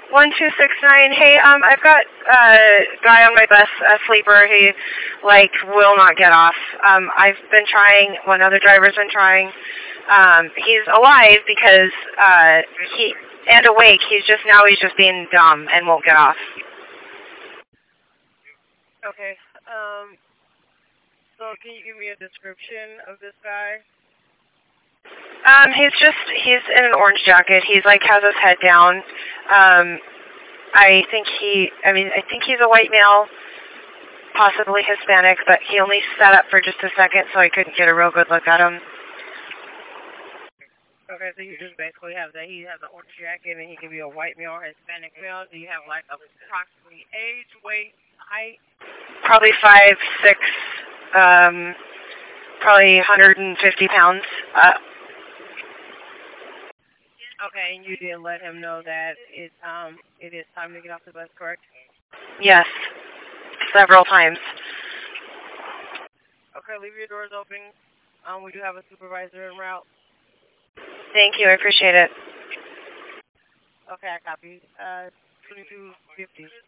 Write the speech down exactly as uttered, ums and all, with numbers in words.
One two six nine. Hey, um, I've got a guy on my bus, a sleeper. He, like, will not get off. Um, I've been trying. One other driver's been trying. Um, he's alive because uh, he and awake. He's just now. He's just being dumb and won't get off. Okay. Um. So, can you give me a description of this guy? Um, he's just, he's in an orange jacket. He's like, has his head down. Um, I think he, I mean, I think he's a white male, possibly Hispanic, but he only sat up for just a second, so I couldn't get a real good look at him. Okay, so you just basically have that he has an orange jacket and he can be a white male or Hispanic male. Do you have like approximately age, weight, height? Probably five, six, um, probably one hundred fifty pounds. Uh, Okay, and you did let him know that it um it is time to get off the bus, correct? yes, several times. Okay, leave your doors open. Um, we do have a supervisor en route. Thank you, I appreciate it. Okay, I copy. Uh, twenty-two fifty.